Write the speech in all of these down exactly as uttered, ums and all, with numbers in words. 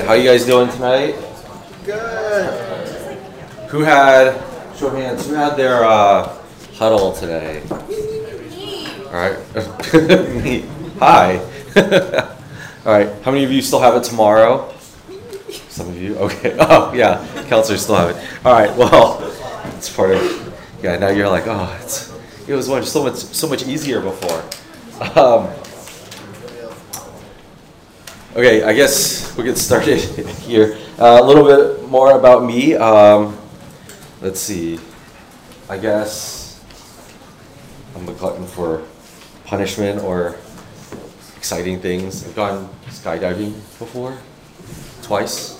How you guys doing tonight? Good. Who had, show of hands, who had their uh, huddle today? All right. Me. Hi. All right. How many of you still have it tomorrow? Some of you? Okay. Oh, yeah. Counselors still have it. All right. Well, it's part of, yeah, now you're like, oh, it's, it was much, so much so much easier before. Um, okay, I guess we'll get started here. Uh, a little bit more about me. Um, let's see. I guess I'm a glutton for punishment or exciting things. I've gone skydiving before, twice,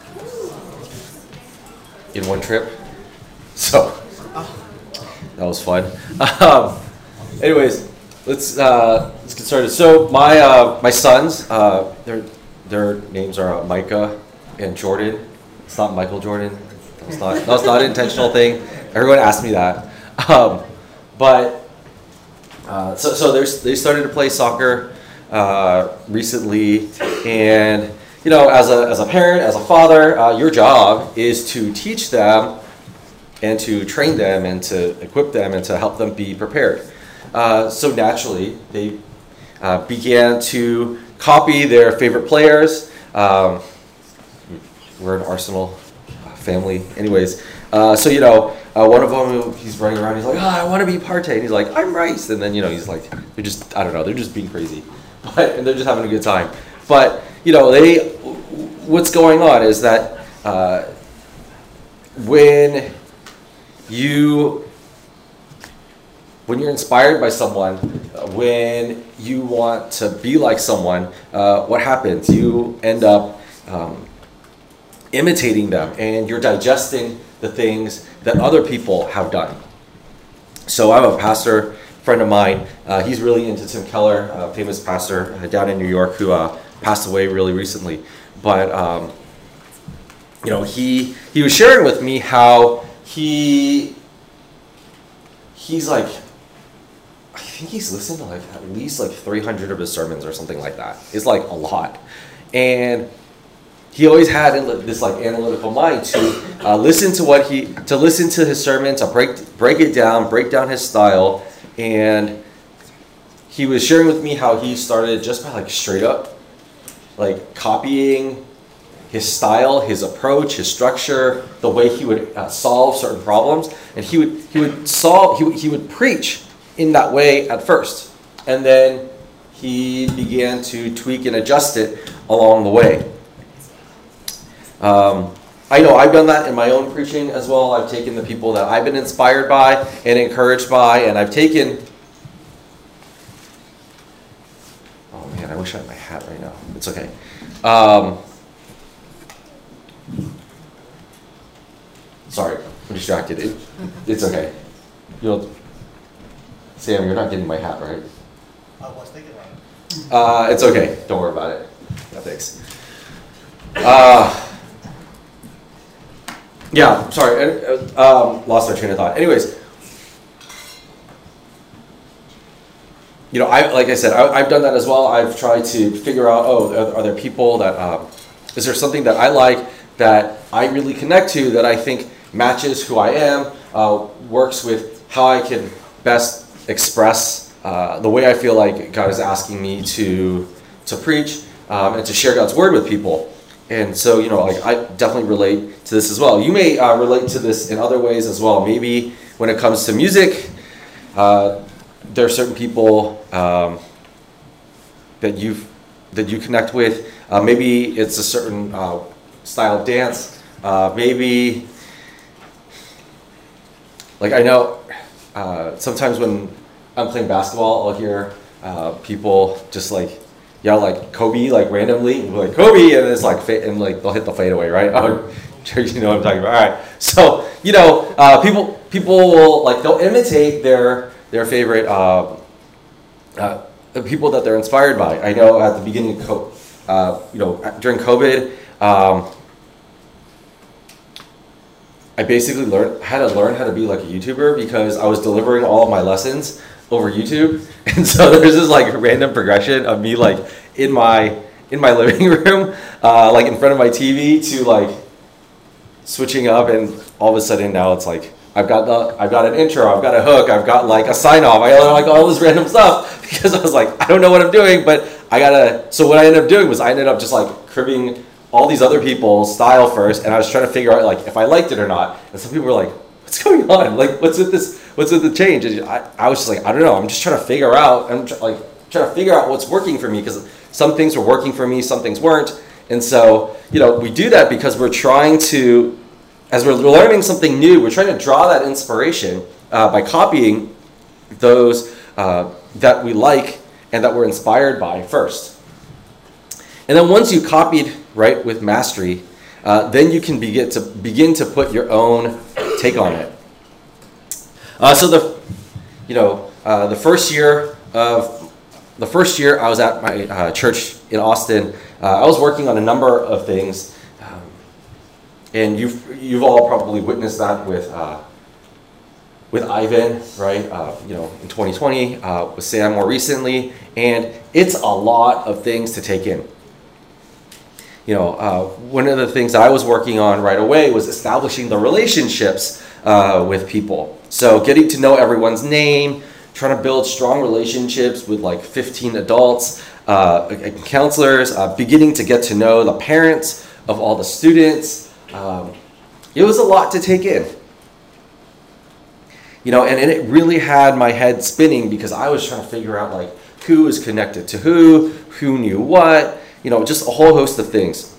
in one trip. So that was fun. Um, anyways, let's uh, let's get started. So my uh, my sons, uh, their their names are uh, Micah and Jordan. It's not Michael Jordan. That's not that's not an intentional thing. Everyone asked me that. Um, but uh, so so there's they started to play soccer uh, recently, and you know, as a as a parent, as a father, uh, your job is to teach them and to train them and to equip them and to help them be prepared. Uh, so naturally, they uh, began to copy their favorite players. Um, we're an Arsenal family, anyways. Uh, so you know, uh, one of them, he's running around. He's like, "Oh, I want to be Partey." And he's like, "I'm Rice." And then you know, he's like, they're just, I don't know, they're just being crazy, but and they're just having a good time. But you know, they, what's going on is that uh, when you when you're inspired by someone, uh, when you want to be like someone, uh, what happens? You end up um, imitating them, and you're digesting the things that other people have done. So I'm a pastor friend of mine. Uh, he's really into Tim Keller, a famous pastor uh, down in New York who uh, passed away really recently. But um, you know, he he was sharing with me how he he's like, I think he's listened to like at least like three hundred of his sermons or something like that. It's like a lot. And he always had this like analytical mind to uh, listen to what he, to listen to his sermon, to break break it down, break down his style. And he was sharing with me how he started just by like straight up like copying his style, his approach, his structure, the way he would uh, solve certain problems, and he would he would solve he would, he would preach in that way at first, and then he began to tweak and adjust it along the way. Um, I know I've done that in my own preaching as well. I've taken the people that I've been inspired by and encouraged by, and I've taken. Oh man, I wish I had my hat right now. It's okay. Um, Sorry, I'm distracted. It, it's okay. You know, Sam, you're not getting my hat, right? I was thinking about it. Uh, it's okay. Don't worry about it. Yeah, thanks. Uh, yeah, sorry. Uh, um, lost my train of thought. Anyways, you know, I like I said, I, I've done that as well. I've tried to figure out, oh, are, are there people that, um, is there something that I like that I really connect to that I think matches who I am, uh, works with how I can best express uh, the way I feel like God is asking me to to preach um, and to share God's word with people. And so, you know, like I definitely relate to this as well. You may uh, relate to this in other ways as well. Maybe when it comes to music, uh, there are certain people um, that you that you connect with. Uh, maybe it's a certain uh, style of dance. Uh, maybe, like I know, uh, sometimes when I'm playing basketball, I'll hear uh, people just like yell like Kobe, like randomly, like Kobe, and it's like fa- and like they'll hit the fadeaway, right? Oh, you know what I'm talking about. All right, so you know, uh, people people will like they'll imitate their their favorite uh, uh, the people that they're inspired by. I know at the beginning of co- uh, you know during COVID. Um, I basically learned had to learn how to be like a YouTuber because I was delivering all of my lessons over YouTube, and so there's this like random progression of me like in my in my living room, uh, like in front of my T V, to like switching up, and all of a sudden now it's like I've got the I've got an intro, I've got a hook, I've got like a sign off, I got like all this random stuff because I was like, I don't know what I'm doing, but I gotta. So what I ended up doing was I ended up just like cribbing all these other people's style first, and I was trying to figure out like if I liked it or not. And some people were like, "What's going on? Like, what's with this? What's with the change?" And I, I was just like, I don't know. I'm just trying to figure out. I'm tr- like trying to figure out what's working for me, because some things were working for me, some things weren't. And so, you know, we do that because we're trying to, as we're learning something new, we're trying to draw that inspiration uh, by copying those uh, that we like and that we're inspired by first. And then once you copied, right, with mastery, uh, then you can begin to begin to put your own take on it. Uh, so the, you know, uh, the first year of the first year I was at my uh, church in Austin, uh, I was working on a number of things, um, and you've you've all probably witnessed that with uh, with Ivan, right? Uh, you know, in twenty twenty, uh, with Sam more recently, and it's a lot of things to take in. You know, uh, one of the things I was working on right away was establishing the relationships uh, with people. So getting to know everyone's name, trying to build strong relationships with like fifteen adults, uh, counselors, uh, beginning to get to know the parents of all the students. Um, it was a lot to take in. You know, and, and it really had my head spinning because I was trying to figure out like who is connected to who, who knew what. You know, just a whole host of things.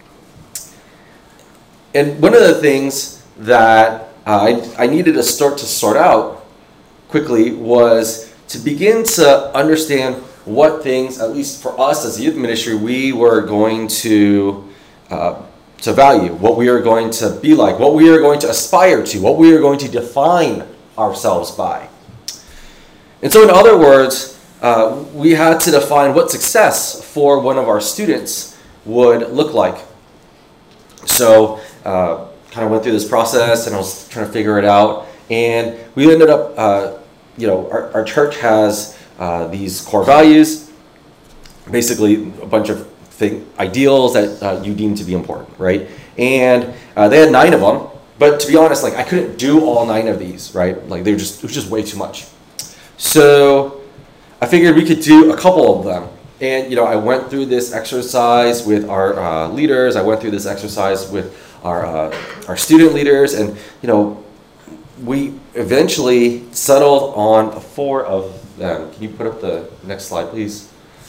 And one of the things that uh, I, I needed to start to sort out quickly was to begin to understand what things, at least for us as a youth ministry, we were going to uh, to value, what we are going to be like, what we are going to aspire to, what we are going to define ourselves by. And so in other words, Uh, we had to define what success for one of our students would look like. So, uh, kind of went through this process, and I was trying to figure it out. And we ended up, uh, you know, our, our church has uh, these core values, basically a bunch of thing, ideals that uh, you deem to be important, right? And uh, they had nine of them. But to be honest, like I couldn't do all nine of these, right? Like they were just it was just way too much. So I figured we could do a couple of them. And, you know, I went through this exercise with our uh, leaders. I went through this exercise with our uh, our student leaders. And, you know, we eventually settled on four of them. Can you put up the next slide, please?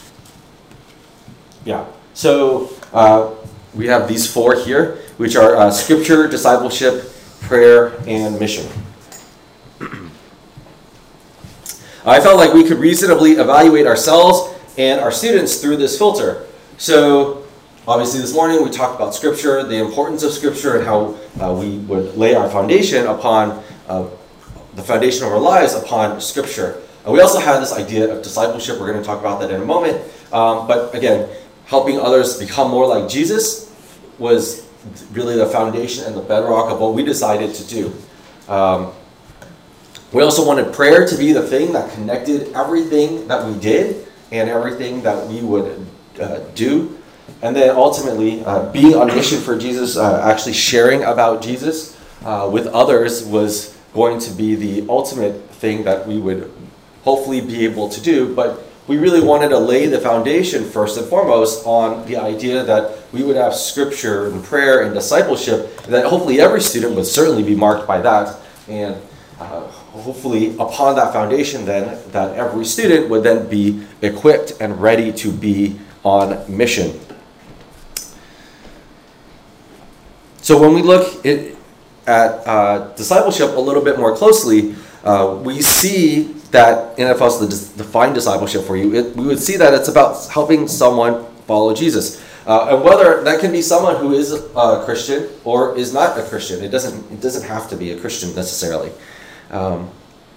Yeah. So uh, we have these four here, which are uh, scripture, discipleship, prayer, and mission. I felt like we could reasonably evaluate ourselves and our students through this filter. So, obviously this morning we talked about Scripture, the importance of Scripture, and how uh, we would lay our foundation upon, uh, the foundation of our lives upon Scripture. And we also had this idea of discipleship. We're going to talk about that in a moment. Um, but again, helping others become more like Jesus was really the foundation and the bedrock of what we decided to do. Um, We also wanted prayer to be the thing that connected everything that we did and everything that we would uh, do. And then ultimately, uh, being on mission for Jesus, uh, actually sharing about Jesus uh, with others was going to be the ultimate thing that we would hopefully be able to do. But we really wanted to lay the foundation first and foremost on the idea that we would have Scripture and prayer and discipleship, and that hopefully every student would certainly be marked by that. And uh, hopefully upon that foundation then, that every student would then be equipped and ready to be on mission. So when we look at, at uh, discipleship a little bit more closely, uh, we see that, and if I was to define discipleship for you, it, we would see that it's about helping someone follow Jesus. Uh, and whether that can be someone who is a Christian or is not a Christian. It doesn't, it doesn't have to be a Christian necessarily. Um,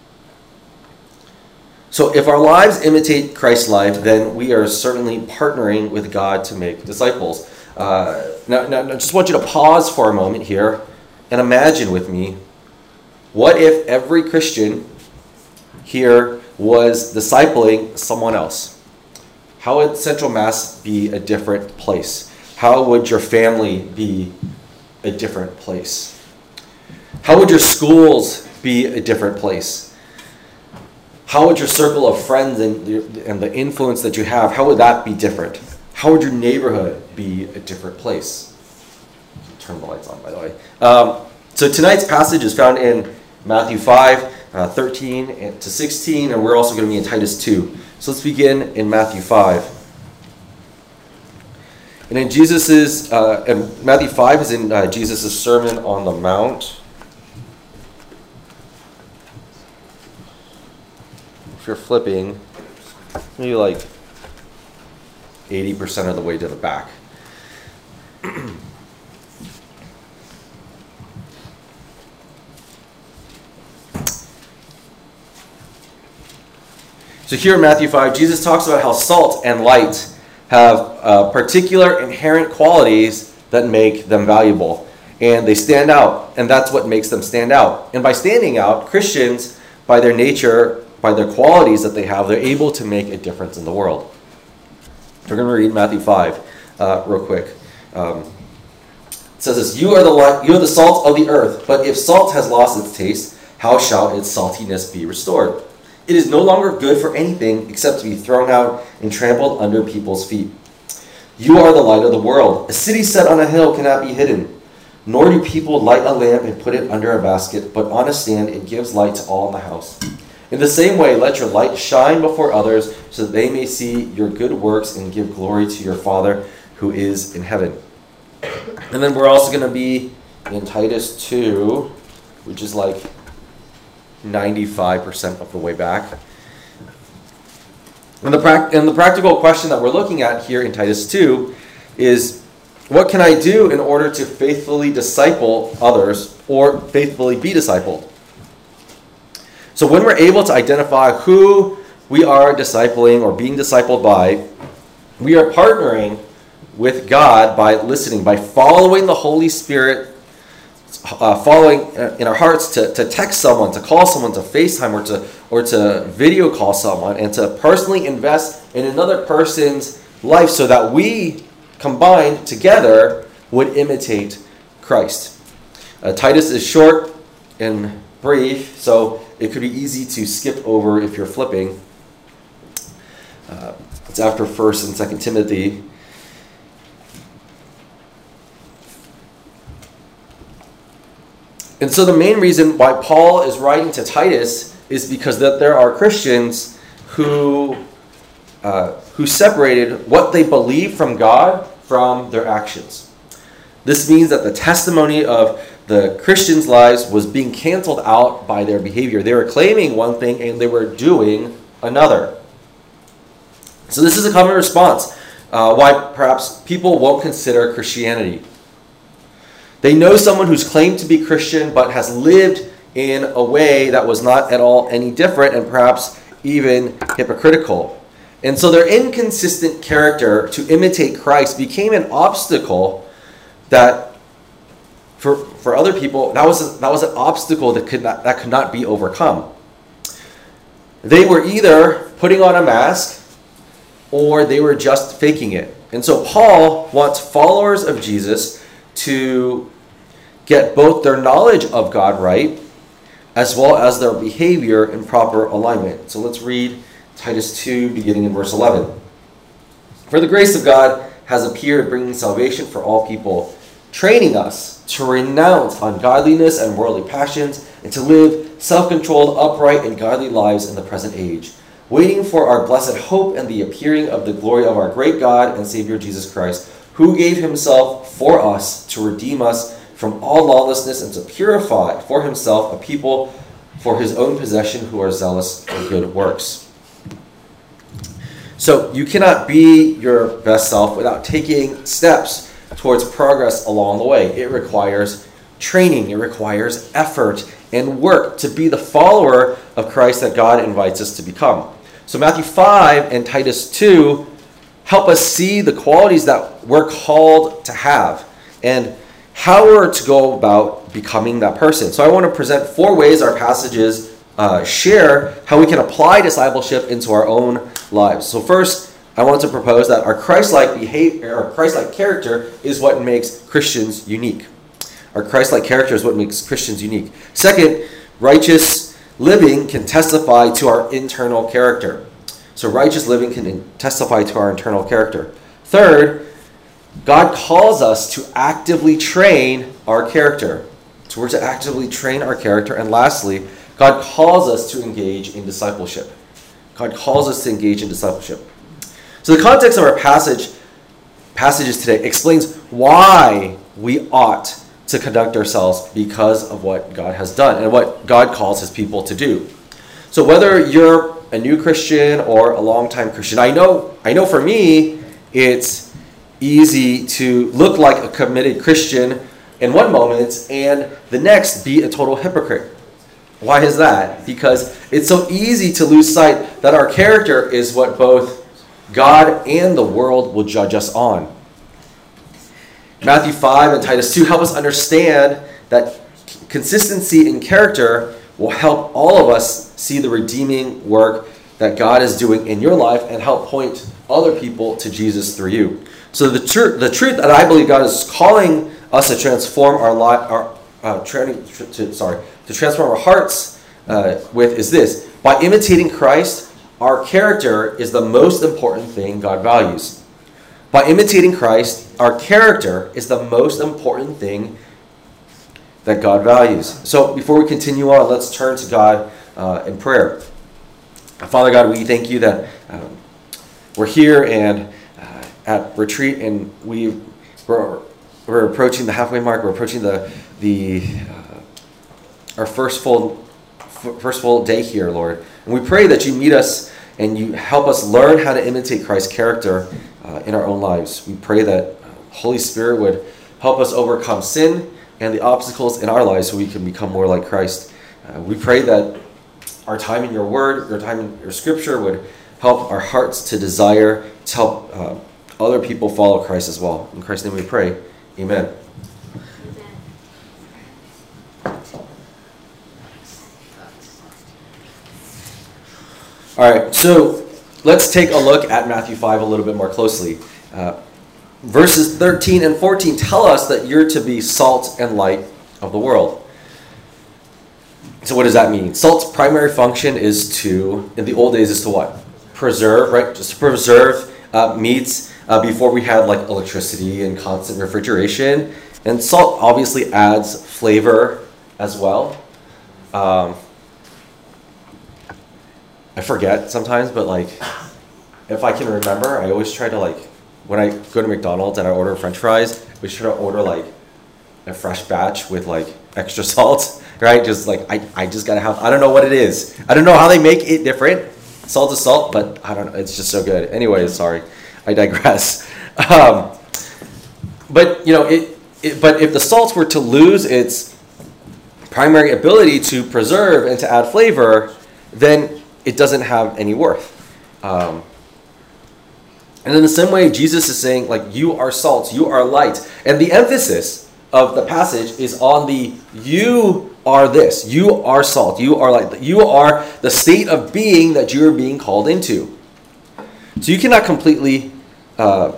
so if our lives imitate Christ's life, then we are certainly partnering with God to make disciples. Uh, now, now, I just want you to pause for a moment here and imagine with me, what if every Christian here was discipling someone else? How would Central Mass be a different place? How would your family be a different place? How would your schools be a different place? How would your circle of friends and, and the influence that you have, how would that be different? How would your neighborhood be a different place? Turn the lights on, by the way. Um, so tonight's passage is found in Matthew five, uh, thirteen to sixteen, and we're also going to be in Titus two. So let's begin in Matthew five. And in Jesus's, uh, and Matthew five is in uh, Jesus' Sermon on the Mount. If you're flipping, maybe like eighty percent of the way to the back. So here in Matthew five, Jesus talks about how salt and light have uh, particular inherent qualities that make them valuable. And they stand out, and that's what makes them stand out. And by standing out, Christians, by their nature, by their qualities that they have, they're able to make a difference in the world. We're going to read Matthew five uh, real quick. Um, it says this, you are, the light, you are the salt of the earth, but if salt has lost its taste, how shall its saltiness be restored? It is no longer good for anything except to be thrown out and trampled under people's feet. You are the light of the world. A city set on a hill cannot be hidden. Nor do people light a lamp and put it under a basket, but on a stand it gives light to all in the house. In the same way, let your light shine before others so that they may see your good works and give glory to your Father who is in heaven. And then we're also going to be in Titus two, which is like ninety-five percent of the way back. And the, pra- and the practical question that we're looking at here in Titus two is, what can I do in order to faithfully disciple others or faithfully be discipled? So when we're able to identify who we are discipling or being discipled by, we are partnering with God by listening, by following the Holy Spirit, uh, following in our hearts to, to text someone, to call someone, to FaceTime, or to or to video call someone, and to personally invest in another person's life so that we combined together would imitate Christ. Uh, Titus is short and brief, so it could be easy to skip over if you're flipping. Uh, it's after First and Second Timothy. And so the main reason why Paul is writing to Titus is because that there are Christians who uh, who separated what they believe from God from their actions. This means that the testimony of the Christians' lives was being canceled out by their behavior. They were claiming one thing and they were doing another. So this is a common response uh, why perhaps people won't consider Christianity. They know someone who's claimed to be Christian but has lived in a way that was not at all any different and perhaps even hypocritical. And so their inconsistent character to imitate Christ became an obstacle that for for other people, that was a, that was an obstacle that could not, that could not be overcome. They were either putting on a mask or they were just faking it. And so Paul wants followers of Jesus to get both their knowledge of God right as well as their behavior in proper alignment. So let's read Titus two, beginning in verse eleven. For the grace of God has appeared, bringing salvation for all people, training us to renounce ungodliness and worldly passions, and to live self-controlled, upright, and godly lives in the present age, waiting for our blessed hope and the appearing of the glory of our great God and Savior Jesus Christ, who gave himself for us to redeem us from all lawlessness and to purify for himself a people for his own possession who are zealous for good works. So you cannot be your best self without taking steps towards progress along the way. It requires training, it requires effort and work to be the follower of Christ that God invites us to become. So Matthew five and Titus two help us see the qualities that we're called to have and how we're to go about becoming that person. So I want to present four ways our passages uh, share how we can apply discipleship into our own lives. So first, I want to propose that our Christ-like behavior, our Christ-like character is what makes Christians unique. Our Christ-like character is what makes Christians unique. Second, righteous living can testify to our internal character. So righteous living can testify to our internal character. Third, God calls us to actively train our character. So we're to actively train our character. And lastly, God calls us to engage in discipleship. God calls us to engage in discipleship. So the context of our passage passages today explains why we ought to conduct ourselves because of what God has done and what God calls his people to do. So whether you're a new Christian or a longtime Christian, I know, I know for me, it's easy to look like a committed Christian in one moment and the next be a total hypocrite. Why is that? Because it's so easy to lose sight that our character is what both God and the world will judge us on. Matthew five and Titus two help us understand that consistency in character will help all of us see the redeeming work that God is doing in your life and help point other people to Jesus through you. So the, tr- the truth that I believe God is calling us to transform our life, our uh, tra- to, sorry, to transform our hearts uh, with is this: by imitating Christ, our character is the most important thing God values. By imitating Christ, our character is the most important thing that God values. So before we continue on, let's turn to God uh, in prayer. Father God, we thank you that um, we're here and uh, at retreat, and we we're, we're approaching the halfway mark. We're approaching the the uh, our first full first full day here, Lord. And we pray that you meet us and you help us learn how to imitate Christ's character uh, in our own lives. We pray that uh, Holy Spirit would help us overcome sin and the obstacles in our lives so we can become more like Christ. Uh, we pray that our time in your word, your time in your scripture would help our hearts to desire to help uh, other people follow Christ as well. In Christ's name we pray. Amen. All right, so let's take a look at Matthew five a little bit more closely. Uh, verses thirteen and fourteen tell us that you're to be salt and light of the world. So what does that mean? Salt's primary function is to, in the old days, is to what? Preserve, right? Just to preserve uh, meats uh, before we had like electricity and constant refrigeration. And salt obviously adds flavor as well. Um, I forget sometimes, but like, if I can remember, I always try to like, when I go to McDonald's and I order French fries, we try to order like a fresh batch with like extra salt, right? Just like, I, I just gotta have, I don't know what it is. I don't know how they make it different. Salt is salt, but I don't know, it's just so good. Anyways, sorry, I digress. Um, but, you know, it, it, but if the salt were to lose its primary ability to preserve and to add flavor, then it doesn't have any worth. Um, and in the same way, Jesus is saying, like, you are salt, you are light. And the emphasis of the passage is on the you are this. You are salt. You are light. You are the state of being that you are being called into. So you cannot completely, uh,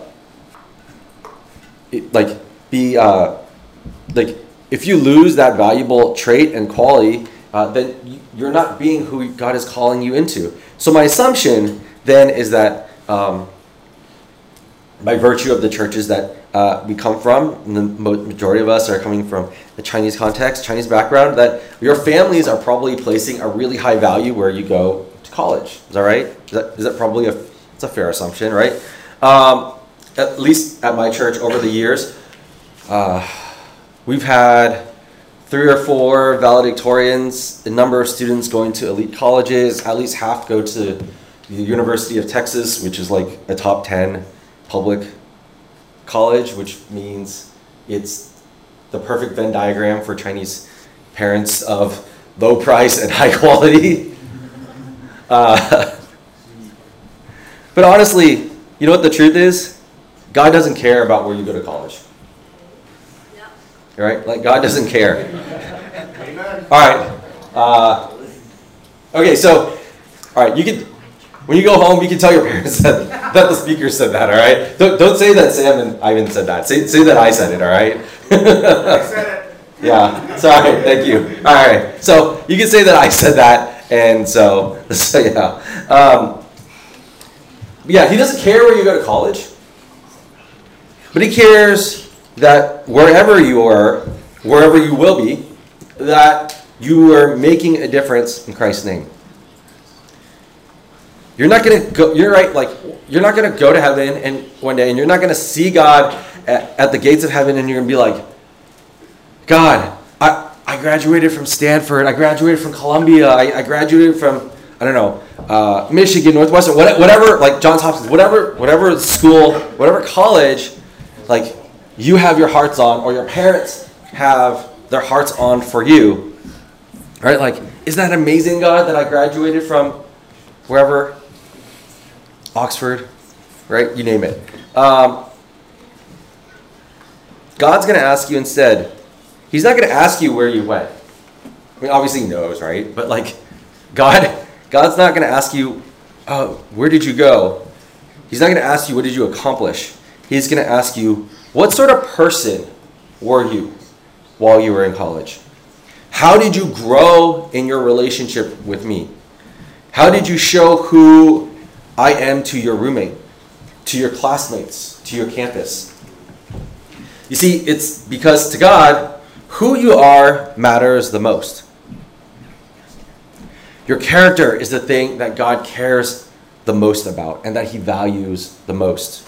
it, like, be, uh, like, if you lose that valuable trait and quality, uh, then you're not being who God is calling you into. So my assumption then is that um, by virtue of the churches that uh, we come from, and the majority of us are coming from the Chinese context, Chinese background, that your families are probably placing a really high value where you go to college. Is that right? Is that, is that probably a, it's a fair assumption, right? Um, at least at my church over the years, uh, we've had three or four valedictorians, a number of students going to elite colleges, at least half go to the University of Texas, which is like a top ten public college, which means it's the perfect Venn diagram for Chinese parents of low price and high quality. Uh, but honestly, you know what the truth is? God doesn't care about where you go to college. Right? Like, God doesn't care. All right. Uh, okay, so, all right, you can, when you go home, you can tell your parents that, that the speaker said that, all right? Don't, don't say that Sam and Ivan said that. Say, say that I said it, all right? I said it. Yeah, sorry, thank you. All right, so you can say that I said that, and so, so yeah. Um, yeah, he doesn't care where you go to college, but he cares that wherever you are, wherever you will be, that you are making a difference in Christ's name. You're not going to go, you're right, like, you're not going to go to heaven and one day, and you're not going to see God at, at the gates of heaven, and you're going to be like, God, I, I graduated from Stanford, I graduated from Columbia, I, I graduated from, I don't know, uh, Michigan, Northwestern, whatever, like Johns Hopkins, whatever, whatever school, whatever college, like, you have your hearts on, or your parents have their hearts on for you. Right? Like, isn't that amazing, God, that I graduated from wherever? Oxford, right? You name it. Um, God's going to ask you instead. He's not going to ask you where you went. I mean, obviously he knows, right? But like, God, God's not going to ask you, oh, where did you go? He's not going to ask you, what did you accomplish? He's going to ask you, what sort of person were you while you were in college? How did you grow in your relationship with me? How did you show who I am to your roommate, to your classmates, to your campus? You see, it's because to God, who you are matters the most. Your character is the thing that God cares the most about and that he values the most.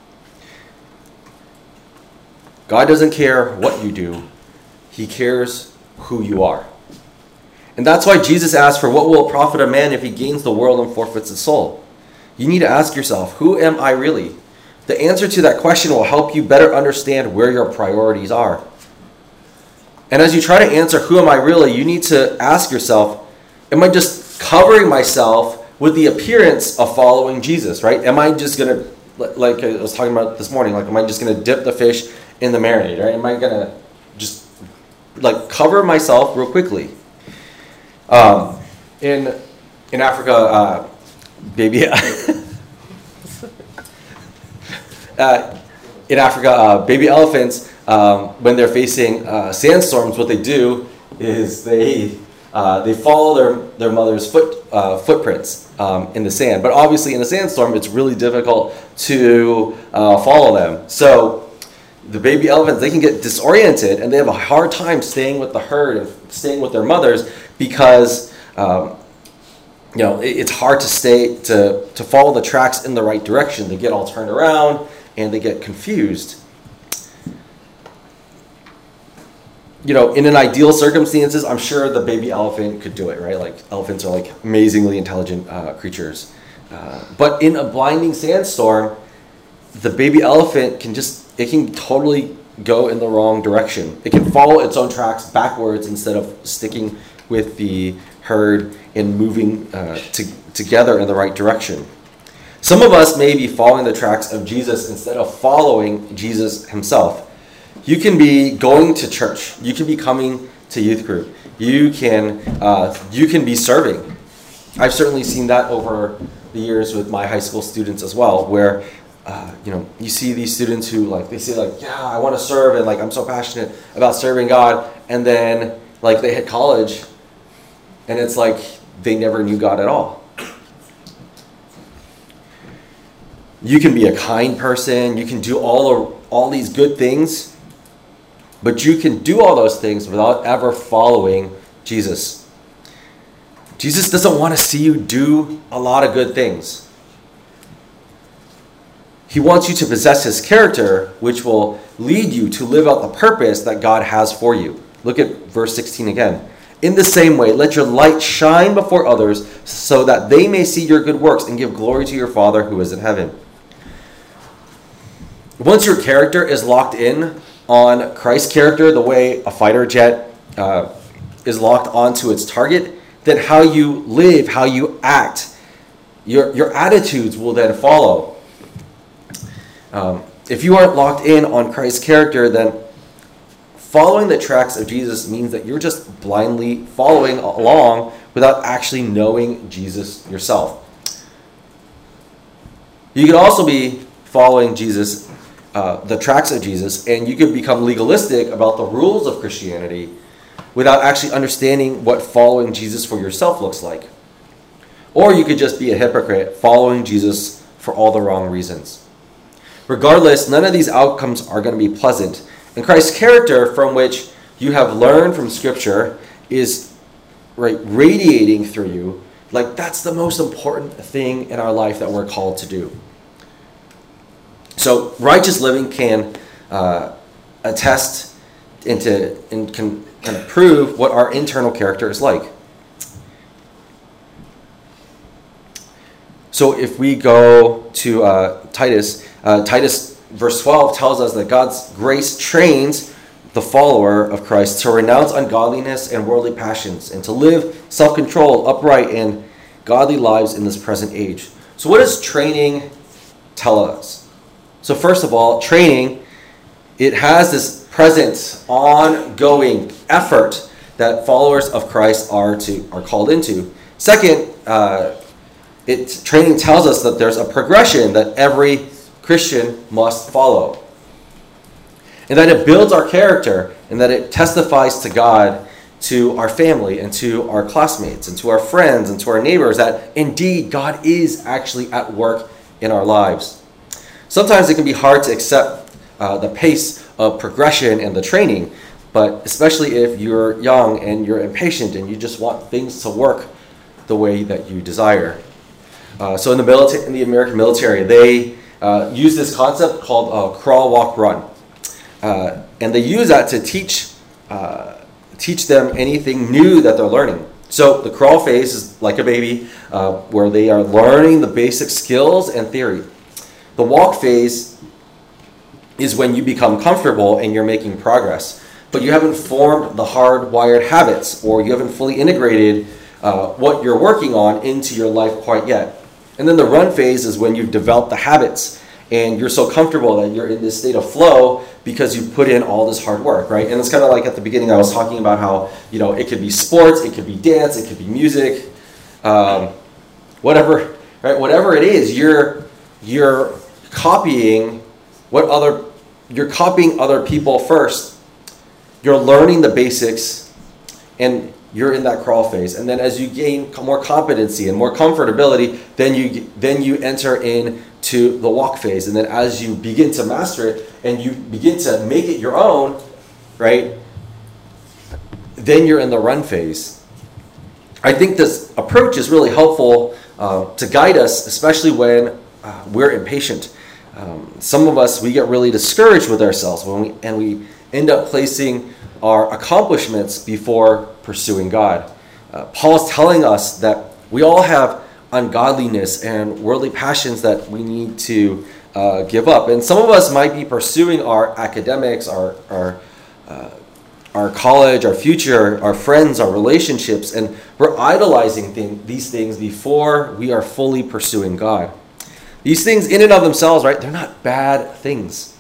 God doesn't care what you do. He cares who you are. And that's why Jesus asked for what will it profit a man if he gains the world and forfeits his soul? You need to ask yourself, who am I really? The answer to that question will help you better understand where your priorities are. And as you try to answer, who am I really, you need to ask yourself, am I just covering myself with the appearance of following Jesus, right? Am I just going to, like I was talking about this morning, like am I just going to dip the fish in the marinade, right? Am I going to just like cover myself real quickly? Um, in in Africa, uh, baby, uh, in Africa, uh, baby elephants, um, when they're facing uh, sandstorms, what they do is they uh, they follow their their mother's foot uh, footprints um, in the sand. But obviously, in a sandstorm, it's really difficult to uh, follow them. So the baby elephants, they can get disoriented, and they have a hard time staying with the herd and staying with their mothers because um, you know it, it's hard to stay to to follow the tracks in the right direction. They get all turned around and they get confused. You know, in an ideal circumstances, I'm sure the baby elephant could do it, right? Like elephants are like amazingly intelligent uh, creatures, uh, but in a blinding sandstorm, the baby elephant can just it can totally go in the wrong direction. It can follow its own tracks backwards instead of sticking with the herd and moving uh, to, together in the right direction. Some of us may be following the tracks of Jesus instead of following Jesus himself. You can be going to church. You can be coming to youth group. You can uh, you can be serving. I've certainly seen that over the years with my high school students as well, where Uh, you know, you see these students who like they say like, yeah, I want to serve and like I'm so passionate about serving God, and then like they hit college, and it's like they never knew God at all. You can be a kind person, you can do all of, all these good things, but you can do all those things without ever following Jesus. Jesus doesn't want to see you do a lot of good things. He wants you to possess his character, which will lead you to live out the purpose that God has for you. Look at verse sixteen again. In the same way, let your light shine before others so that they may see your good works and give glory to your Father who is in heaven. Once your character is locked in on Christ's character, the way a fighter jet uh, is locked onto its target, then how you live, how you act, your, your attitudes will then follow. Um, if you aren't locked in on Christ's character, then following the tracks of Jesus means that you're just blindly following along without actually knowing Jesus yourself. You could also be following Jesus, uh, the tracks of Jesus, and you could become legalistic about the rules of Christianity without actually understanding what following Jesus for yourself looks like. Or you could just be a hypocrite following Jesus for all the wrong reasons. Regardless, none of these outcomes are going to be pleasant. And Christ's character, from which you have learned from Scripture, is right radiating through you. Like, that's the most important thing in our life that we're called to do. So righteous living can uh, attest into and can kind of prove what our internal character is like. So if we go to uh, Titus, uh, Titus verse twelve tells us that God's grace trains the follower of Christ to renounce ungodliness and worldly passions and to live self-controlled, upright, and godly lives in this present age. So what does training tell us? So first of all, training, it has this present, ongoing effort that followers of Christ are to are called into. Second, uh, it training tells us that there's a progression that every Christian must follow. And that it builds our character, and that it testifies to God, to our family, and to our classmates, and to our friends, and to our neighbors, that indeed God is actually at work in our lives. Sometimes it can be hard to accept uh, the pace of progression and the training, but especially if you're young and you're impatient and you just want things to work the way that you desire. Uh, so in the military, in the American military, they uh, use this concept called uh, crawl, walk, run. Uh, and they use that to teach uh, teach them anything new that they're learning. So the crawl phase is like a baby, uh, where they are learning the basic skills and theory. The walk phase is when you become comfortable and you're making progress, but you haven't formed the hardwired habits, or you haven't fully integrated uh, what you're working on into your life quite yet. And then the run phase is when you've developed the habits and you're so comfortable that you're in this state of flow because you put in all this hard work, right? And it's kind of like at the beginning I was talking about how, you know, it could be sports, it could be dance, it could be music, um, whatever, right? Whatever it is, you're you're copying what other you're copying other people first. You're learning the basics, and you're in that crawl phase. And then as you gain more competency and more comfortability, then you then you enter in to the walk phase. And then as you begin to master it and you begin to make it your own, right, then you're in the run phase. I think this approach is really helpful uh, to guide us, especially when uh, we're impatient. Um, some of us, we get really discouraged with ourselves when we, and we end up placing our accomplishments before pursuing God. Uh, Paul's telling us that we all have ungodliness and worldly passions that we need to uh, give up. And some of us might be pursuing our academics, our our uh, our college, our future, our friends, our relationships, and we're idolizing thing, these things before we are fully pursuing God. These things in and of themselves, right, they're not bad things.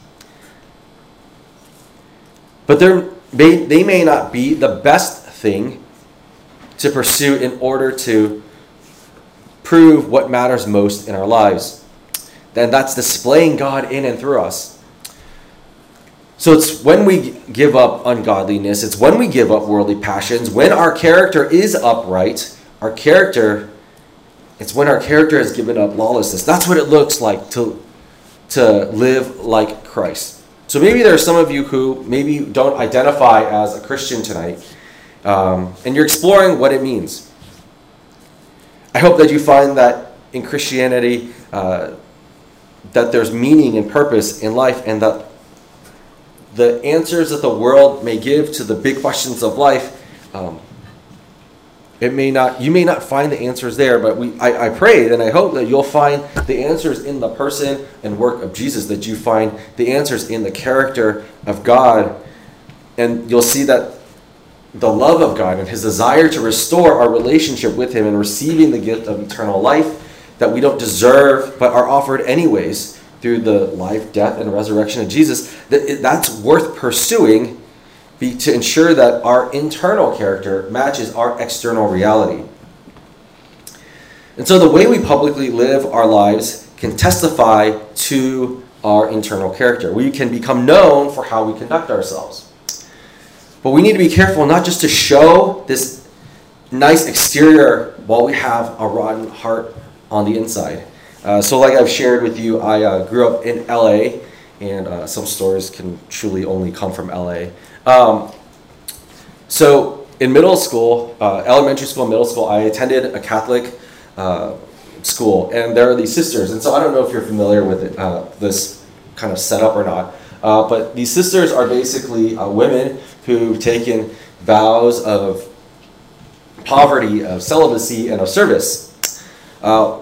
But they're, they, they may not be the best thing to pursue in order to prove what matters most in our lives. And that's displaying God in and through us. So it's when we give up ungodliness, it's when we give up worldly passions, when our character is upright, our character, it's when our character has given up lawlessness. That's what it looks like to, to live like Christ. So maybe there are some of you who maybe don't identify as a Christian tonight, um, and you're exploring what it means. I hope that you find that in Christianity, uh, that there's meaning and purpose in life, and that the answers that the world may give to the big questions of life, um, it may not, you may not find the answers there, but we, I, I pray and I hope that you'll find the answers in the person and work of Jesus, that you find the answers in the character of God, and you'll see that the love of God and His desire to restore our relationship with Him and receiving the gift of eternal life that we don't deserve but are offered anyways through the life, death, and resurrection of Jesus, that that's worth pursuing be, to ensure that our internal character matches our external reality. And so the way we publicly live our lives can testify to our internal character. We can become known for how we conduct ourselves. But we need to be careful not just to show this nice exterior while we have a rotten heart on the inside. Uh, so like I've shared with you, I uh, grew up in L A, and uh, some stories can truly only come from L A. Um, so in middle school, uh, elementary school, middle school, I attended a Catholic uh, school, and there are these sisters. And so I don't know if you're familiar with it, uh, this kind of setup or not, uh, but these sisters are basically uh, women who've taken vows of poverty, of celibacy, and of service. Uh,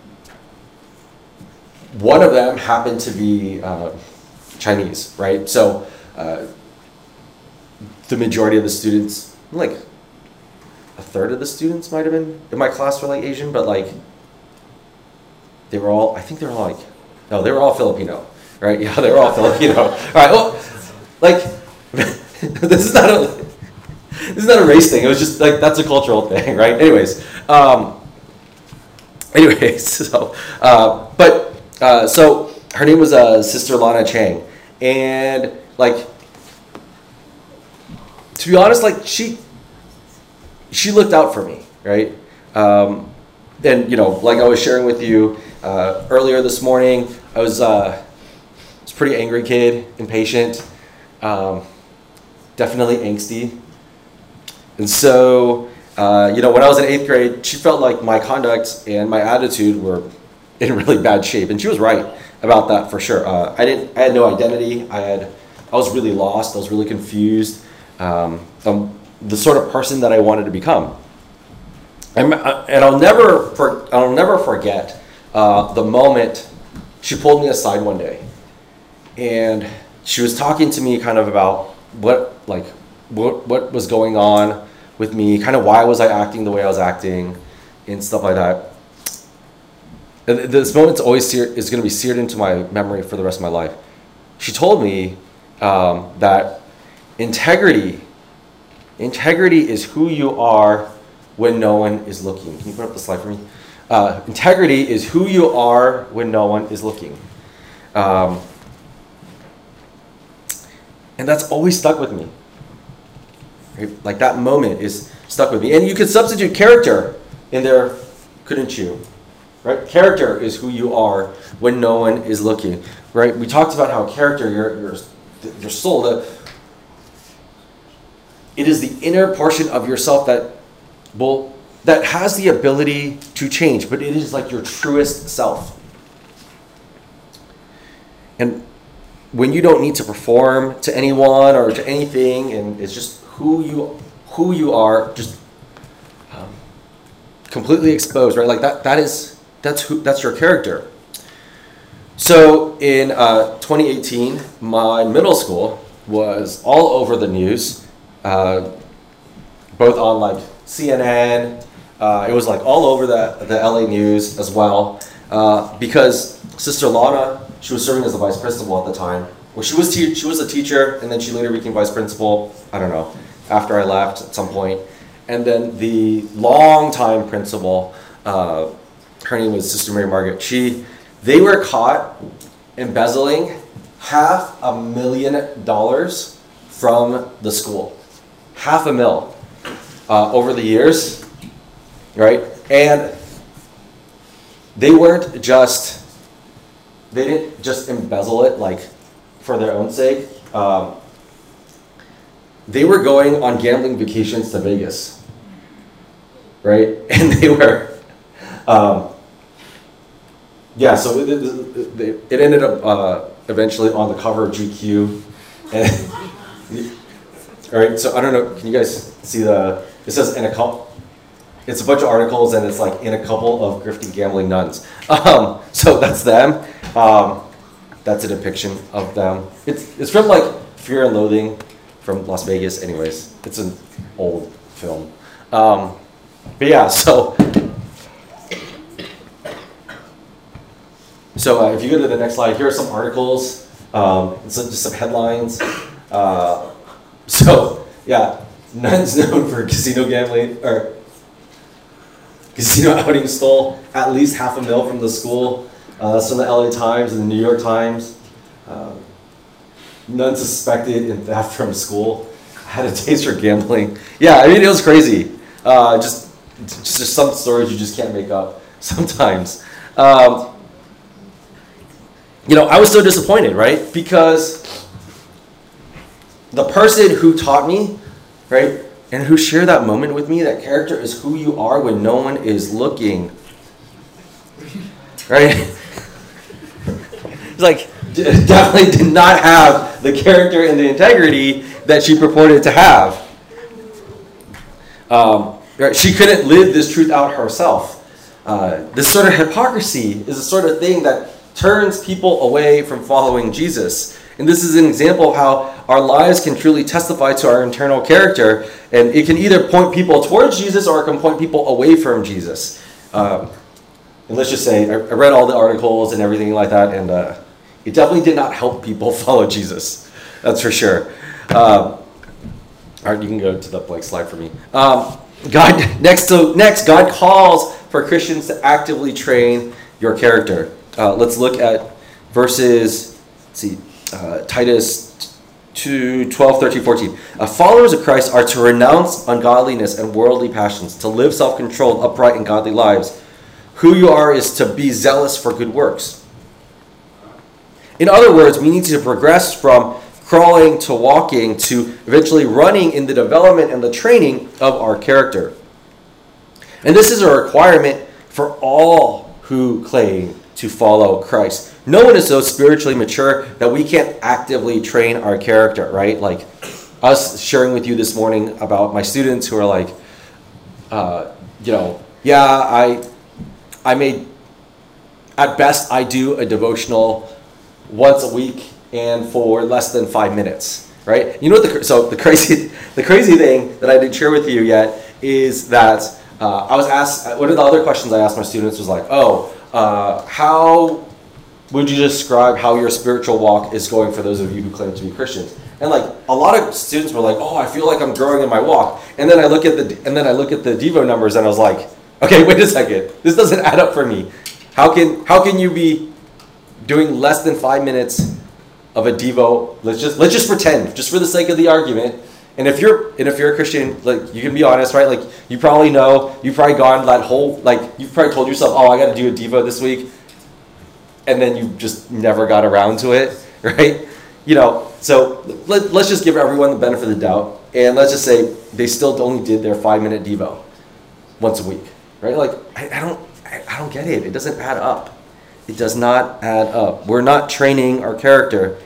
one of them happened to be uh, Chinese, right? So uh, the majority of the students, like a third of the students might have been in my class were like Asian, but like they were all, I think they were all like, no, they were all Filipino, right? Yeah, they were all Filipino. All right, well, like, this is not a, this is not a race thing. It was just like, that's a cultural thing, right? Anyways, um, anyways, so, uh, but, uh, so her name was uh, Sister Lana Chang, and like, to be honest, like she, she looked out for me, right? Um, and you know, like I was sharing with you uh, earlier this morning, I was, uh, I was a pretty angry kid, impatient, um, definitely angsty. And so, uh, you know, when I was in eighth grade, she felt like my conduct and my attitude were in really bad shape, and she was right about that for sure. Uh, I didn't, I had no identity. I had, I was really lost. I was really confused. Um, I'm the sort of person that I wanted to become. And, and I'll never, for, I'll never forget uh, the moment she pulled me aside one day, and she was talking to me kind of about what, like, what, what was going on with me, kind of why was I acting the way I was acting, and stuff like that. And this moment's always seared, is going to be seared into my memory for the rest of my life. She told me um, that integrity, integrity is who you are when no one is looking. Can you put up the slide for me? Uh, integrity is who you are when no one is looking. Um, and that's always stuck with me. Right? Like that moment is stuck with me. And you could substitute character in there, couldn't you? Right? Character is who you are when no one is looking. Right? We talked about how character, your your your soul, the, it is the inner portion of yourself that will that has the ability to change, but it is like your truest self. And when you don't need to perform to anyone or to anything, and it's just who you who you are, just um, completely exposed, right? Like that that is that's who that's your character. So in uh, twenty eighteen, my middle school was all over the news, uh, both on like C N N. Uh, it was like all over the the L A news as well, uh, because Sister Lana, she was serving as the vice principal at the time. Well, she was te- she was a teacher, and then she later became vice principal. I don't know, after I left at some point. And then the longtime principal, uh, her name was Sister Mary Margaret. She, they were caught embezzling half a million dollars from the school, half a mil uh, over the years, right? And they weren't just, they didn't just embezzle it like for their own sake. Um, they were going on gambling vacations to Vegas, right? And they were, um, yeah, so it, it, it ended up uh, eventually on the cover of G Q. And, all right, so I don't know, can you guys see the, it says in a couple, it's a bunch of articles and it's like in a couple of grifting gambling nuns. Um, so that's them. Um, that's a depiction of them. It's it's from like Fear and Loathing from Las Vegas. Anyways, it's an old film. Um, but yeah, so so uh, if you go to the next slide, here are some articles. Um, so just some headlines. Uh, so yeah, nuns known for casino gambling or casino outing stole at least half a mil from the school. Uh, that's from the L A Times and the New York Times. Um, none suspected in theft from school. Had a taste for gambling. Yeah, I mean, it was crazy. Uh, just, just some stories you just can't make up sometimes. Um, you know, I was so disappointed, right? Because the person who taught me, right, and who shared that moment with me, that character is who you are when no one is looking. Right? It's like, definitely did not have the character and the integrity that she purported to have. Um, right? She couldn't live this truth out herself. Uh, this sort of hypocrisy is the sort of thing that turns people away from following Jesus. And this is an example of how our lives can truly testify to our internal character. And it can either point people towards Jesus or it can point people away from Jesus. Um, and let's just say, I, I read all the articles and everything like that, and uh, it definitely did not help people follow Jesus. That's for sure. Um, all right, you can go to the blank slide for me. Um, God, next, to, next, God calls for Christians to actively train your character. Uh, let's look at verses, let's see, uh, Titus two, twelve, thirteen, fourteen. Uh, followers of Christ are to renounce ungodliness and worldly passions, to live self-controlled, upright, and godly lives. Who you are is to be zealous for good works. In other words, we need to progress from crawling to walking to eventually running in the development and the training of our character. And this is a requirement for all who claim to follow Christ. No one is so spiritually mature that we can't actively train our character, right? Like us sharing with you this morning about my students who are like, uh, you know, yeah, I, I made, at best, I do a devotional once a week and for less than five minutes, right? You know what the so the crazy the crazy thing that I didn't share with you yet is that uh, I was asked. One of the other questions I asked my students was like, "Oh, uh, how would you describe how your spiritual walk is going for those of you who claim to be Christians?" And like a lot of students were like, "Oh, I feel like I'm growing in my walk." And then I look at the and then I look at the Devo numbers and I was like, "Okay, wait a second. This doesn't add up for me. How can how can you be doing less than five minutes of a Devo? Let's just let's just pretend, just for the sake of the argument." And if you're and if you're a Christian, like you can be honest, right? Like you probably know, you've probably gone that whole like you've probably told yourself, "Oh, I got to do a Devo this week," and then you just never got around to it, right? You know, so let, let's just give everyone the benefit of the doubt, and let's just say they still only did their five minute Devo once a week, right? Like I, I don't I, I don't get it. It doesn't add up. It does not add up. We're not training our character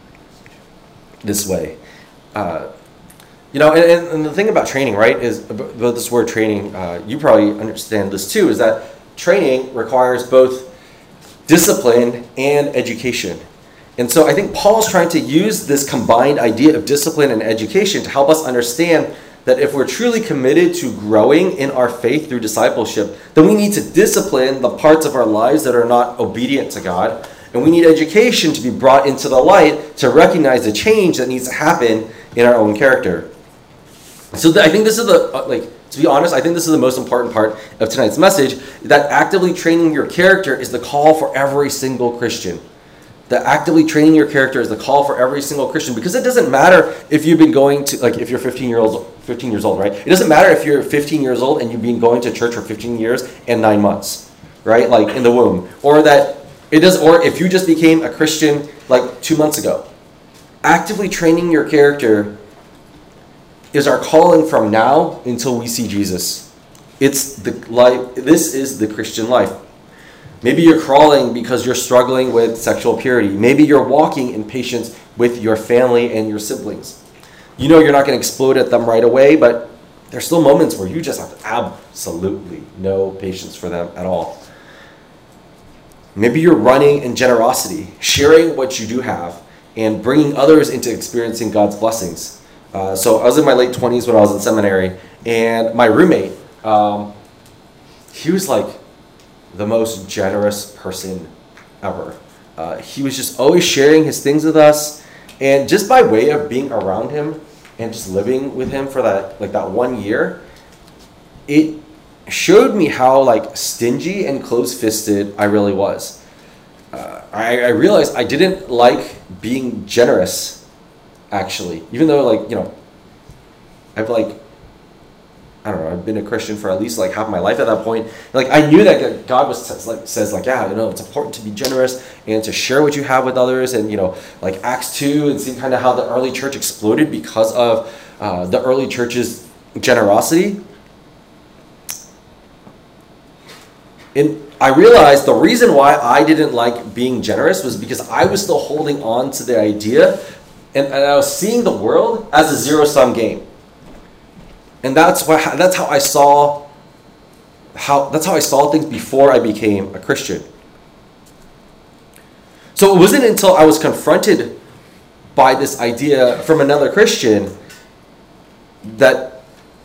this way. Uh, you know, and, and the thing about training, right, is about this word training, uh, you probably understand this too, is that training requires both discipline and education. And so I think Paul's trying to use this combined idea of discipline and education to help us understand that if we're truly committed to growing in our faith through discipleship, then we need to discipline the parts of our lives that are not obedient to God. And we need education to be brought into the light to recognize the change that needs to happen in our own character. So th- I think this is the, uh, like, to be honest, I think this is the most important part of tonight's message, that actively training your character is the call for every single Christian. That actively training your character is the call for every single Christian, because it doesn't matter if you've been going to, like if you're fifteen years old, fifteen years old, right? It doesn't matter if you're fifteen years old and you've been going to church for fifteen years and nine months, right? Like in the womb. Or that it does, or if you just became a Christian like two months ago. Actively training your character is our calling from now until we see Jesus. It's the life, this is the Christian life. Maybe you're crawling because you're struggling with sexual purity. Maybe you're walking in patience with your family and your siblings. You know you're not going to explode at them right away, but there's still moments where you just have absolutely no patience for them at all. Maybe you're running in generosity, sharing what you do have, and bringing others into experiencing God's blessings. Uh, so I was in my late twenties when I was in seminary, and my roommate, um, he was like the most generous person ever. Uh, he was just always sharing his things with us, and just by way of being around him and just living with him for that like that one year, it showed me how like stingy and close-fisted I really was. uh, I, I realized I didn't like being generous, actually. Even though, like, you know, I've, like, I don't know, I've been a Christian for at least, like, half my life at that point. Like, I knew that God was, like, says, like, yeah, you know, it's important to be generous and to share what you have with others. And, you know, like, Acts two, and see kind of how the early church exploded because of uh, the early church's generosity. And I realized the reason why I didn't like being generous was because I was still holding on to the idea, and, and I was seeing the world as a zero-sum game. And that's why that's how I saw how that's how I saw things before I became a Christian. So it wasn't until I was confronted by this idea from another Christian that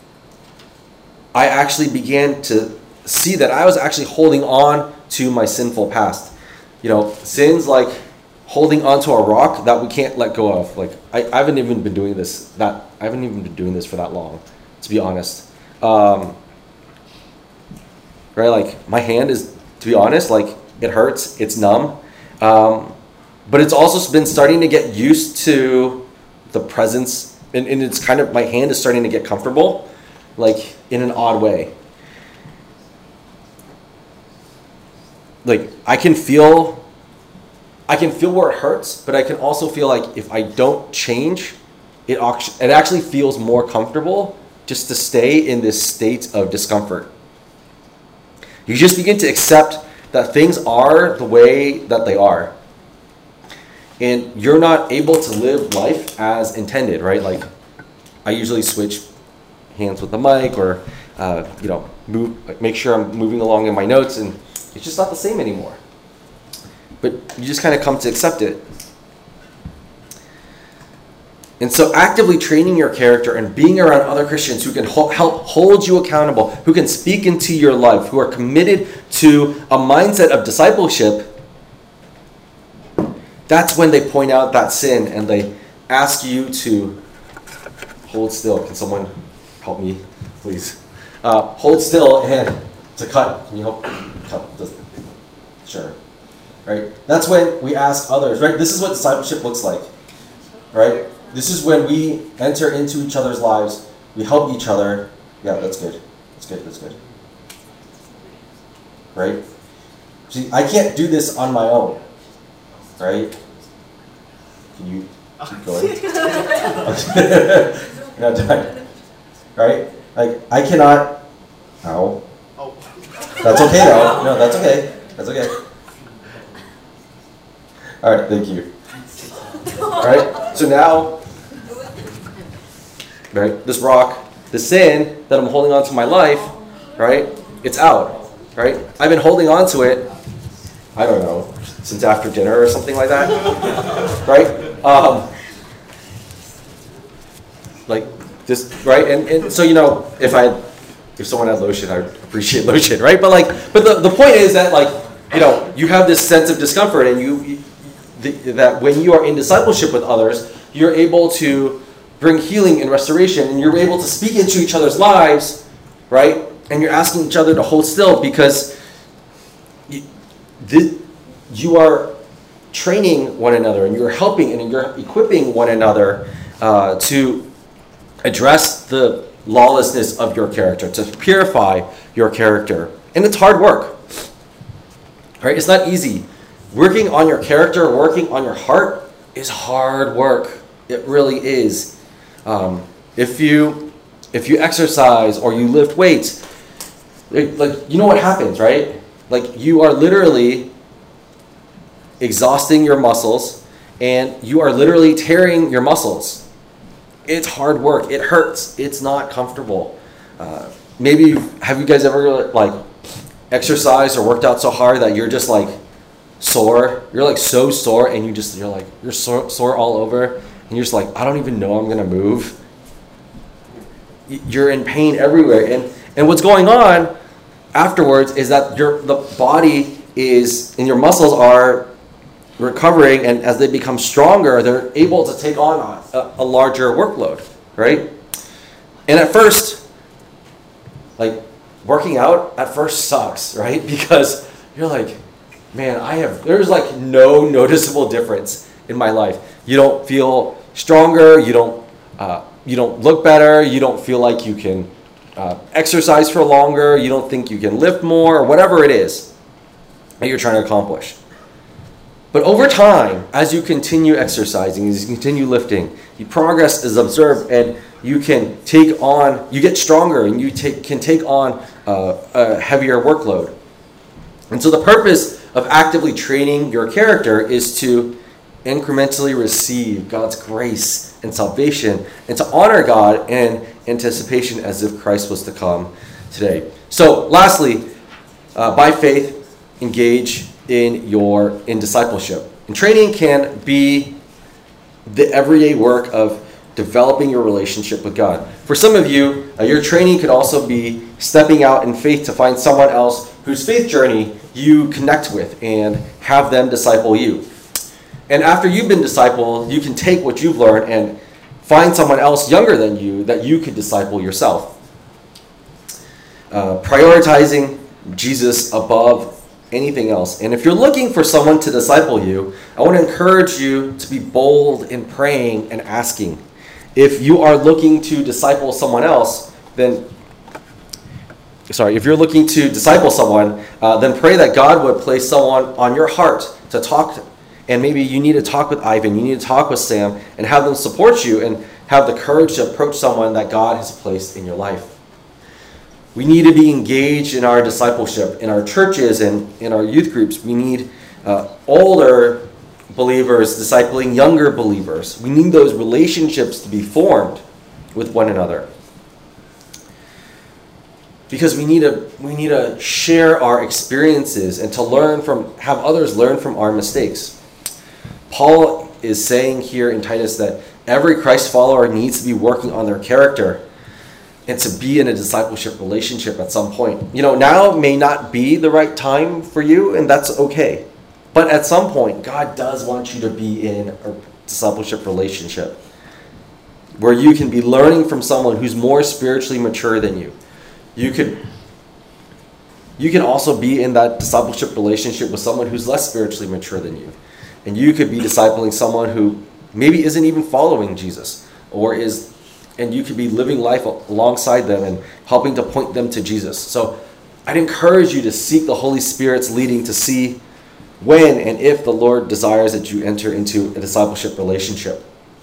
I actually began to see that I was actually holding on to my sinful past. You know, sins like holding onto a rock that we can't let go of. Like, I, I haven't even been doing this that I haven't even been doing this for that long, to be honest. Um, right, like my hand is, to be honest, like it hurts, it's numb. Um, but it's also been starting to get used to the presence, and, and it's kind of, my hand is starting to get comfortable, like in an odd way. Like, I can feel, I can feel where it hurts, but I can also feel like if I don't change, it, it actually feels more comfortable just to stay in this state of discomfort. You just begin to accept that things are the way that they are. And you're not able to live life as intended, right? Like, I usually switch hands with the mic, or, uh, you know, move, make sure I'm moving along in my notes, and it's just not the same anymore. But you just kind of come to accept it. And so actively training your character and being around other Christians who can ho- help hold you accountable, who can speak into your life, who are committed to a mindset of discipleship, that's when they point out that sin and they ask you to hold still. Can someone help me, please? Uh, hold still and to cut. Can you help cut this? Sure. Right? That's when we ask others, right? This is what discipleship looks like, right? This is when we enter into each other's lives. We help each other. Yeah, that's good. That's good. That's good. Right? See, I can't do this on my own. Right? Can you keep going? You're not done. Right? Like, I cannot. Ow. That's okay, though. No, that's okay. That's okay. All right, thank you. All right, so now, right, this rock, the sin that I'm holding on to my life, right, it's out, right? I've been holding on to it, I don't know, since after dinner or something like that, right? Um, like this, right? And, and so, you know, if I, if someone had lotion, I appreciate lotion, right? But like, but the, the point is that, like, you know, you have this sense of discomfort, and you, you the, that when you are in discipleship with others, you're able to bring healing and restoration, and you're able to speak into each other's lives, right? And you're asking each other to hold still, because you, the, you are training one another, and you're helping and you're equipping one another uh, to address the lawlessness of your character, to purify your character. And it's hard work, right? It's not easy. Working on your character, working on your heart is hard work. It really is. Um, if you if you exercise or you lift weights, like, like you know what happens, right? Like, you are literally exhausting your muscles, and you are literally tearing your muscles. It's hard work. It hurts. It's not comfortable. Uh, maybe have you guys ever like exercised or worked out so hard that you're just like sore? You're like so sore, and you just you're like you're sore, sore all over, and you're just like, I don't even know I'm gonna move. You're in pain everywhere, and and what's going on afterwards is that your the body is and your muscles are recovering, and as they become stronger, they're able to take on a, a larger workload, right? And at first, like, working out at first sucks, right? Because you're like, man, I have, there's like no noticeable difference in my life. You don't feel stronger, you don't, uh, you don't look better, you don't feel like you can uh, exercise for longer, you don't think you can lift more, or whatever it is that you're trying to accomplish. But over time, as you continue exercising, as you continue lifting, your progress is observed, and you can take on, you get stronger, and you take, can take on uh, a heavier workload. And so the purpose of actively training your character is to incrementally receive God's grace and salvation, and to honor God in anticipation as if Christ was to come today. So lastly, uh, by faith, engage in your in discipleship. And training can be the everyday work of developing your relationship with God. For some of you, uh, your training could also be stepping out in faith to find someone else whose faith journey you connect with and have them disciple you. And after you've been discipled, you can take what you've learned and find someone else younger than you that you could disciple yourself. Uh, prioritizing Jesus above anything else. And if you're looking for someone to disciple you, I want to encourage you to be bold in praying and asking. If you are looking to disciple someone else, then, sorry, if you're looking to disciple someone, uh, then pray that God would place someone on your heart to talk to. And maybe you need to talk with Ivan, you need to talk with Sam, and have them support you and have the courage to approach someone that God has placed in your life. We need to be engaged in our discipleship, in our churches and in our youth groups. We need uh, older believers discipling younger believers. We need those relationships to be formed with one another. Because we need to we need to share our experiences and to learn from have others learn from our mistakes. Paul is saying here in Titus that every Christ follower needs to be working on their character and to be in a discipleship relationship at some point. You know, now may not be the right time for you, and that's okay. But at some point, God does want you to be in a discipleship relationship where you can be learning from someone who's more spiritually mature than you. You could you can also be in that discipleship relationship with someone who's less spiritually mature than you. And you could be discipling someone who maybe isn't even following Jesus, or is and you could be living life alongside them and helping to point them to Jesus. So I'd encourage you to seek the Holy Spirit's leading to see when and if the Lord desires that you enter into a discipleship relationship.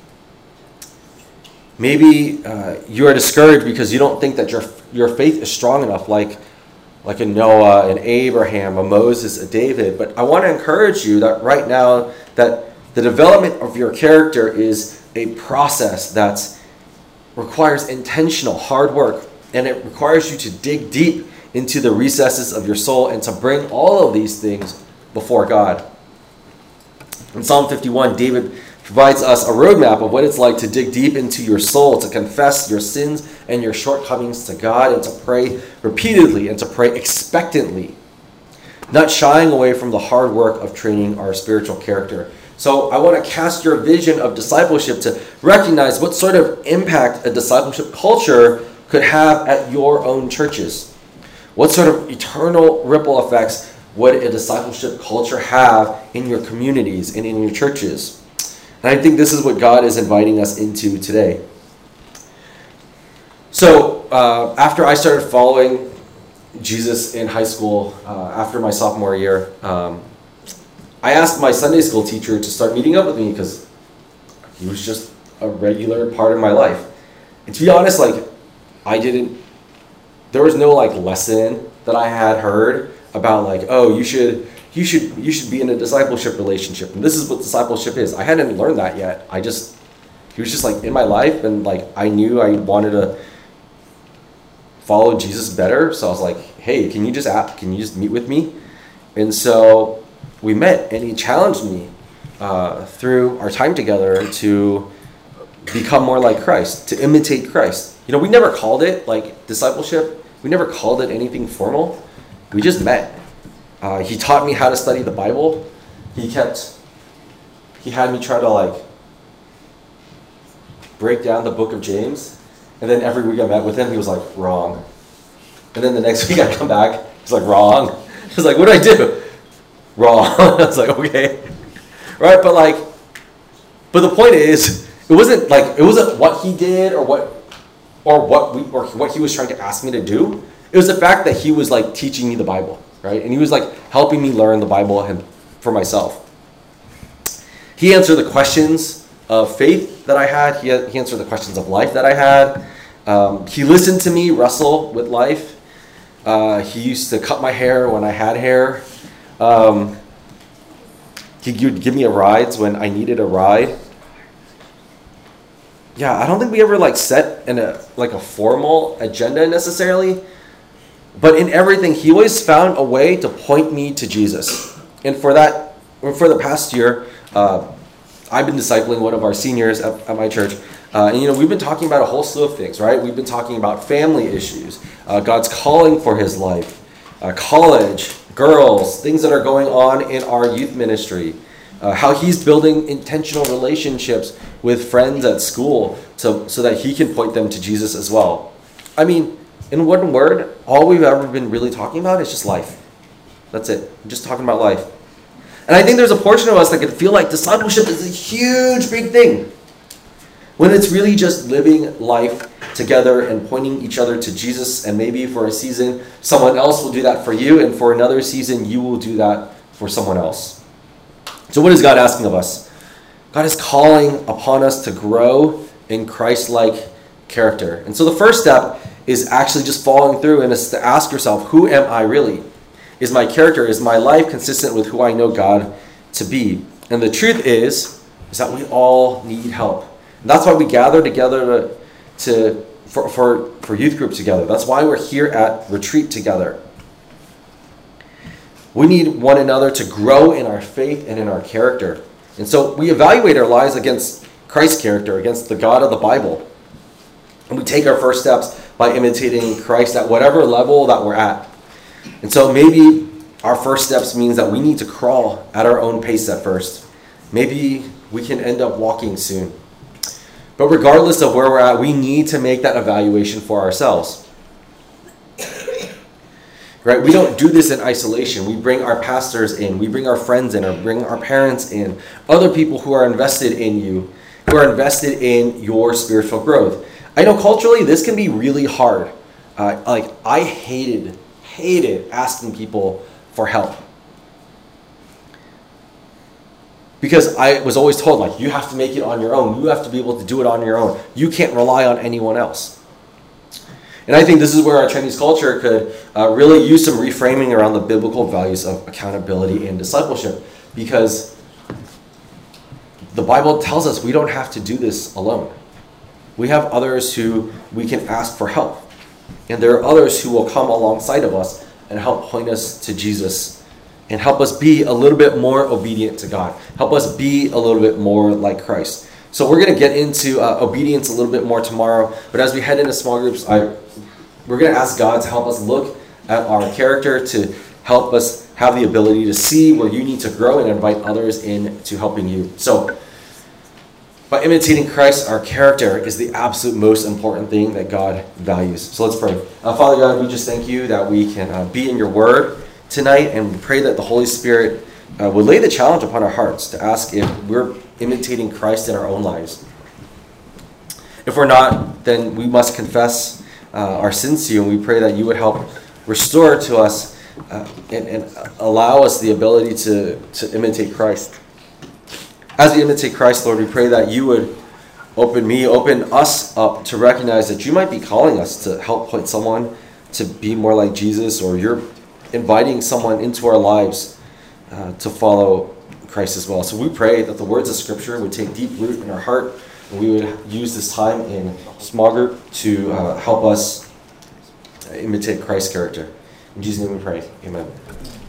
Maybe uh, you are discouraged because you don't think that your your faith is strong enough, like, like a Noah, an Abraham, a Moses, a David. But I want to encourage you that right now that the development of your character is a process that's requires intentional hard work, and it requires you to dig deep into the recesses of your soul and to bring all of these things before God. In Psalm fifty-one, David provides us a roadmap of what it's like to dig deep into your soul, to confess your sins and your shortcomings to God, and to pray repeatedly and to pray expectantly, not shying away from the hard work of training our spiritual character. So I want to cast your vision of discipleship to recognize what sort of impact a discipleship culture could have at your own churches. What sort of eternal ripple effects would a discipleship culture have in your communities and in your churches? And I think this is what God is inviting us into today. So uh, after I started following Jesus in high school, uh, after my sophomore year, um, I asked my Sunday school teacher to start meeting up with me because he was just a regular part of my life. And to be honest, like, I didn't, there was no like lesson that I had heard about like, oh, you should, you should, you should be in a discipleship relationship. And this is what discipleship is. I hadn't learned that yet. I just, he was just like in my life, and like, I knew I wanted to follow Jesus better. So I was like, hey, can you just ask, can you just meet with me? And so we met, and he challenged me uh, through our time together to become more like Christ, to imitate Christ. You know, we never called it like discipleship. We never called it anything formal. We just met. Uh, he taught me how to study the Bible. He kept, he had me try to like break down the book of James. And then every week I met with him, he was like, wrong. And then the next week I come back, he's like, wrong. He's like, what did I do? wrong. I was like, okay. Right? But like, but the point is, it wasn't like, it wasn't what he did or what, or what we, or what he was trying to ask me to do. It was the fact that he was like teaching me the Bible, right? And he was like helping me learn the Bible and for myself. He answered the questions of faith that I had. He, he answered the questions of life that I had. Um, he listened to me wrestle with life. Uh, he used to cut my hair when I had hair. Um, he would give me a rides when I needed a ride. Yeah, I don't think we ever like set in a like a formal agenda necessarily, but in everything, he always found a way to point me to Jesus. And for that, for the past year, uh, I've been discipling one of our seniors at, at my church. Uh, and, you know, we've been talking about a whole slew of things, right? We've been talking about family issues, uh, God's calling for his life, uh, college, girls, things that are going on in our youth ministry, uh, how he's building intentional relationships with friends at school to, so that he can point them to Jesus as well. I mean, in one word, all we've ever been really talking about is just life. That's it. We're just talking about life. And I think there's a portion of us that could feel like discipleship is a huge, big thing, when it's really just living life together and pointing each other to Jesus. And maybe for a season, someone else will do that for you. And for another season, you will do that for someone else. So what is God asking of us? God is calling upon us to grow in Christ-like character. And so the first step is actually just following through, and is to ask yourself, who am I really? Is my character, is my life consistent with who I know God to be? And the truth is, is that we all need help. And that's why we gather together to, to for, for, for youth group together. That's why we're here at retreat together. We need one another to grow in our faith and in our character. And so we evaluate our lives against Christ's character, against the God of the Bible. And we take our first steps by imitating Christ at whatever level that we're at. And so maybe our first steps means that we need to crawl at our own pace at first. Maybe we can end up walking soon. But regardless of where we're at, we need to make that evaluation for ourselves. Right? We don't do this in isolation. We bring our pastors in. We bring our friends in, or bring our parents in. Other people who are invested in you, who are invested in your spiritual growth. I know culturally this can be really hard. Uh, like I hated, hated asking people for help. Because I was always told, like, you have to make it on your own. You have to be able to do it on your own. You can't rely on anyone else. And I think this is where our Chinese culture could uh, really use some reframing around the biblical values of accountability and discipleship. Because the Bible tells us we don't have to do this alone. We have others who we can ask for help. And there are others who will come alongside of us and help point us to Jesus and help us be a little bit more obedient to God. Help us be a little bit more like Christ. So we're going to get into uh, obedience a little bit more tomorrow. But as we head into small groups, I, we're going to ask God to help us look at our character, to help us have the ability to see where you need to grow and invite others into helping you. So by imitating Christ, our character is the absolute most important thing that God values. So let's pray. Uh, Father God, we just thank you that we can uh, be in your word tonight, and we pray that the Holy Spirit uh, would lay the challenge upon our hearts to ask if we're imitating Christ in our own lives. If we're not, then we must confess uh, our sins to you, and we pray that you would help restore to us uh, and, and allow us the ability to, to imitate Christ. As we imitate Christ, Lord, we pray that you would open me, open us up to recognize that you might be calling us to help point someone to be more like Jesus, or you're inviting someone into our lives uh, to follow Christ as well. So we pray that the words of Scripture would take deep root in our heart, and we would use this time in small group to uh, help us imitate Christ's character. In Jesus' name we pray. Amen.